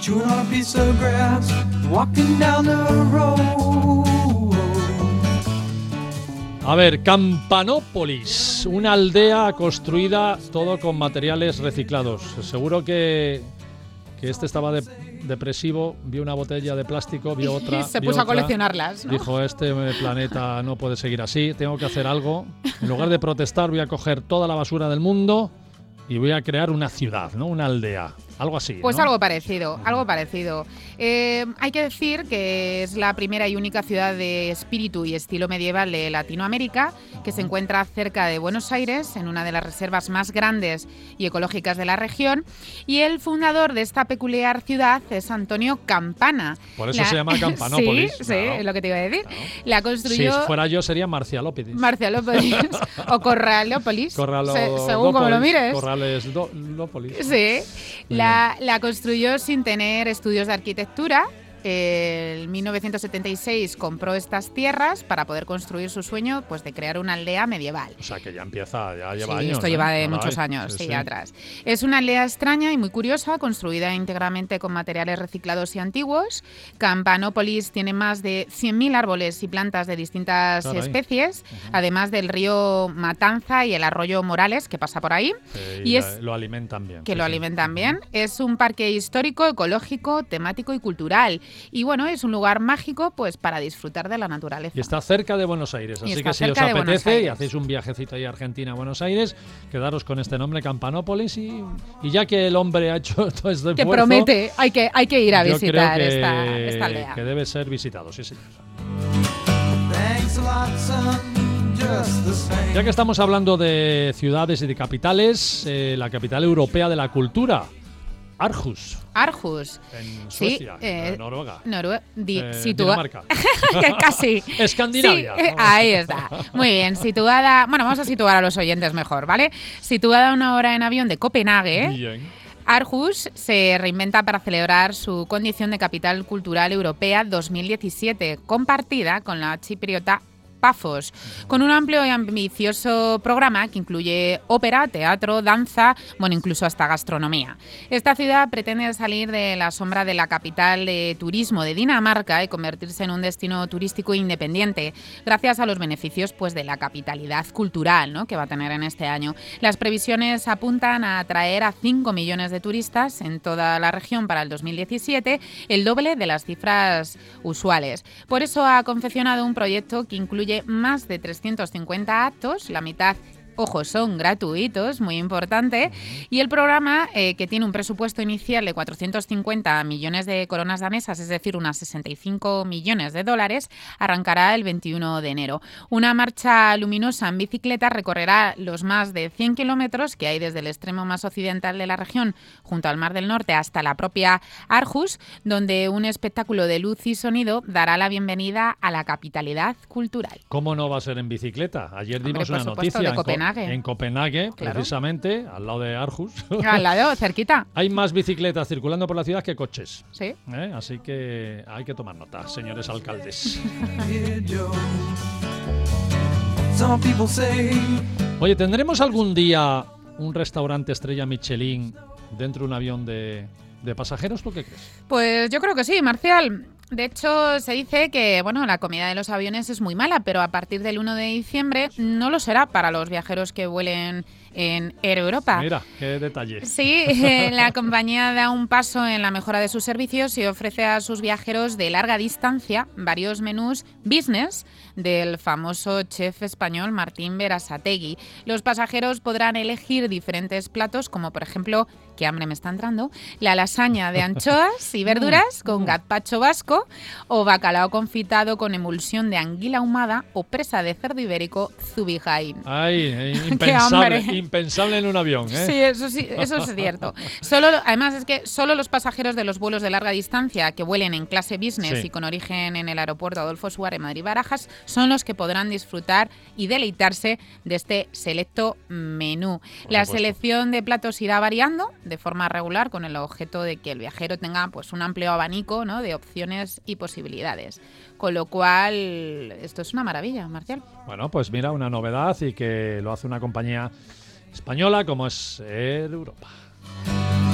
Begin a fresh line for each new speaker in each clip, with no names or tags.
chewing on a piece of grass, walking down the road.
A ver, Campanópolis, una aldea construida todo con materiales reciclados. Seguro que este estaba depresivo, vio una botella de plástico, vio otra.
Y se puso a coleccionarlas, ¿no?
Dijo, este planeta no puede seguir así, tengo que hacer algo. En lugar de protestar, voy a coger toda la basura del mundo y voy a crear una ciudad, ¿no? Una aldea. Algo así,
Pues
¿no?
algo parecido, algo parecido. Hay que decir que es la primera y única ciudad de espíritu y estilo medieval de Latinoamérica, que se encuentra cerca de Buenos Aires, en una de las reservas más grandes y ecológicas de la región. Y el fundador de esta peculiar ciudad es Antonio Campana.
Por eso se llama Campanópolis.
Sí,
claro.
es lo que te iba a decir.
Claro.
La construyó...
Si fuera yo sería Marcialópolis.
Marcialópolis o Corralópolis, según como lo mires.
Corralesdópolis.
Sí, la construyó sin tener estudios de arquitectura. En 1976 compró estas tierras para poder construir su sueño, pues, de crear una aldea medieval.
O sea, que ya lleva
Sí,
años.
esto lleva de muchos años, sí, atrás. Es una aldea extraña y muy curiosa, construida íntegramente con materiales reciclados y antiguos. Campanópolis tiene más de 100.000 árboles y plantas de distintas especies, además del río Matanza y el arroyo Morales, que pasa por ahí.
Lo alimentan bien.
Lo alimentan bien. Es un parque histórico, ecológico, temático y cultural. Y bueno, es un lugar mágico, pues, para disfrutar de la naturaleza.
Y está cerca de Buenos Aires, así que si os apetece y hacéis un viajecito ahí a Argentina, a Buenos Aires, quedaros con este nombre, Campanópolis, y ya que el hombre ha hecho todo este esfuerzo...
Que promete, hay que ir a visitar esta aldea.
Que debe ser visitado, sí, señor. Ya que estamos hablando de ciudades y de capitales, la capital europea de la cultura, Aarhus.
Sí,
En Suecia, Noruega. Dinamarca.
Casi.
Escandinavia.
Sí, ahí está. Muy bien, situada... Bueno, vamos a situar a los oyentes mejor, ¿vale? Situada a 1 hora en avión de Copenhague.
Bien.
Aarhus se reinventa para celebrar su condición de capital cultural europea 2017, compartida con la chipriota Pafos, con un amplio y ambicioso programa que incluye ópera, teatro, danza, bueno, incluso hasta gastronomía. Esta ciudad pretende salir de la sombra de la capital de turismo de Dinamarca y convertirse en un destino turístico independiente, gracias a los beneficios, pues, de la capitalidad cultural, ¿no?, que va a tener en este año. Las previsiones apuntan a atraer a 5 millones de turistas en toda la región para el 2017, el doble de las cifras usuales. Por eso ha confeccionado un proyecto que incluye más de 350 actos, la mitad, ojo, son gratuitos, muy importante, y el programa, que tiene un presupuesto inicial de 450 millones de coronas danesas, es decir, unas 65 millones de dólares, arrancará el 21 de enero. Una marcha luminosa en bicicleta recorrerá los más de 100 kilómetros que hay desde el extremo más occidental de la región, junto al Mar del Norte, hasta la propia Aarhus, donde un espectáculo de luz y sonido dará la bienvenida a la capitalidad cultural.
¿Cómo no va a ser en bicicleta? Ayer dimos una noticia en Copenhague, claro, precisamente, al lado de Aarhus.
Al lado, cerquita.
Hay más bicicletas circulando por la ciudad que coches.
Sí.
Así que hay que tomar nota, señores alcaldes. Oye, ¿tendremos algún día un restaurante estrella Michelin dentro de un avión de pasajeros? ¿Tú qué crees?
Pues yo creo que sí, Marcial. De hecho, se dice que, bueno, la comida de los aviones es muy mala, pero a partir del 1 de diciembre no lo será para los viajeros que vuelen en Air Europa.
Mira, qué detalle.
Sí, la compañía da un paso en la mejora de sus servicios y ofrece a sus viajeros de larga distancia varios menús business del famoso chef español Martín Berasategui. Los pasajeros podrán elegir diferentes platos, como por ejemplo, qué hambre me está entrando, la lasaña de anchoas y verduras con gazpacho vasco, o bacalao confitado con emulsión de anguila ahumada, o presa de cerdo ibérico Zubijain.
Ay, impensable en un avión, ¿eh?
Sí, eso es cierto. Además, es que solo los pasajeros de los vuelos de larga distancia que vuelen en clase business y con origen en el aeropuerto Adolfo Suárez Madrid-Barajas son los que podrán disfrutar y deleitarse de este selecto menú. La selección de platos irá variando de forma regular con el objeto de que el viajero tenga, pues, un amplio abanico, ¿no?, de opciones y posibilidades. Con lo cual, esto es una maravilla, Marcial.
Bueno, pues mira, una novedad, y que lo hace una compañía española como es Air Europa.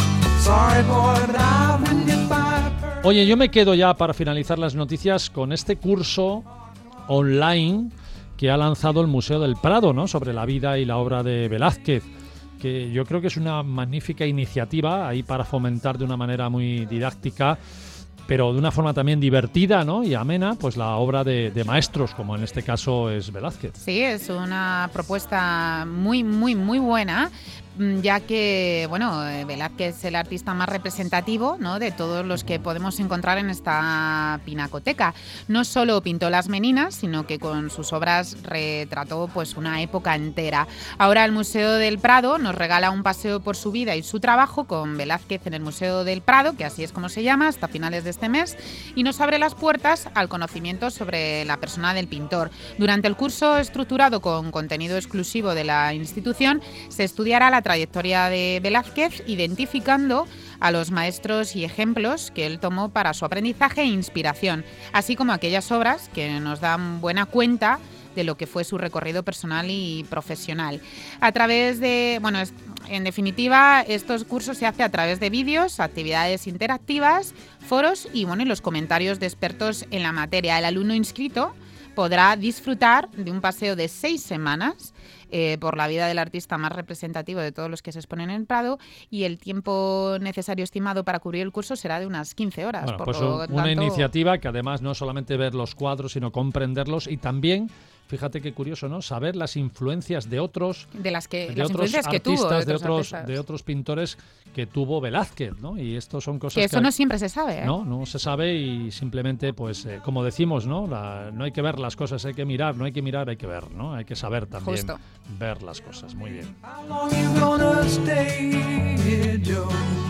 Sorry, boy, but I wouldn't get by.
Oye, yo me quedo ya para finalizar las noticias con este curso online que ha lanzado el Museo del Prado, ¿no?, sobre la vida y la obra de Velázquez, que yo creo que es una magnífica iniciativa ahí para fomentar de una manera muy didáctica, pero de una forma también divertida, ¿no?, y amena, pues la obra de maestros, como en este caso es Velázquez.
Sí, es una propuesta muy, muy, muy buena, ya que, bueno, Velázquez es el artista más representativo, ¿no?, de todos los que podemos encontrar en esta pinacoteca. No solo pintó las Meninas, sino que con sus obras retrató pues una época entera. Ahora el Museo del Prado nos regala un paseo por su vida y su trabajo con Velázquez en el Museo del Prado, que así es como se llama, hasta finales de este mes, y nos abre las puertas al conocimiento sobre la persona del pintor. Durante el curso, estructurado con contenido exclusivo de la institución, se estudiará la trayectoria de Velázquez, identificando a los maestros y ejemplos que él tomó para su aprendizaje e inspiración, así como aquellas obras que nos dan buena cuenta de lo que fue su recorrido personal y profesional. A través de, bueno, en definitiva, estos cursos se hacen a través de vídeos, actividades interactivas, foros y, bueno, y los comentarios de expertos en la materia. El alumno inscrito podrá disfrutar de un paseo de 6 semanas por la vida del artista más representativo de todos los que se exponen en el Prado, y el tiempo necesario estimado para cubrir el curso será de unas 15 horas.
Bueno,
por
pues
lo
una
tanto,
iniciativa que además no solamente ver los cuadros, sino comprenderlos y también, fíjate qué curioso, ¿no?, saber las influencias de otros,
de las
otros
influencias que tuvo,
artistas, de
artistas.
otros pintores que tuvo Velázquez, ¿no? Y esto son cosas
Que eso no siempre se sabe, ¿eh?
No se sabe, y simplemente, pues, como decimos, ¿no?, no hay que ver las cosas, hay que mirar, no hay que mirar, hay que ver, ¿no? Hay que saber también
Justo.
ver las cosas. Muy bien.
How long you gonna stay here, Joe?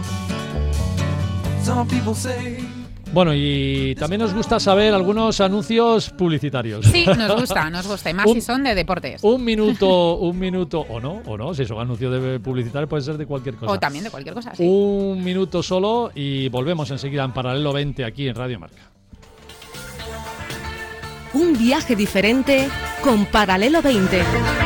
Some people say.
Bueno, y también nos gusta saber algunos anuncios publicitarios.
Sí, nos gusta, y más si son de deportes.
Un minuto, o no, si son anuncios de publicitarios puede ser de cualquier cosa.
O también de cualquier cosa, sí.
Un minuto solo y volvemos enseguida en Paralelo 20 aquí en Radio Marca.
Un viaje diferente con Paralelo 20.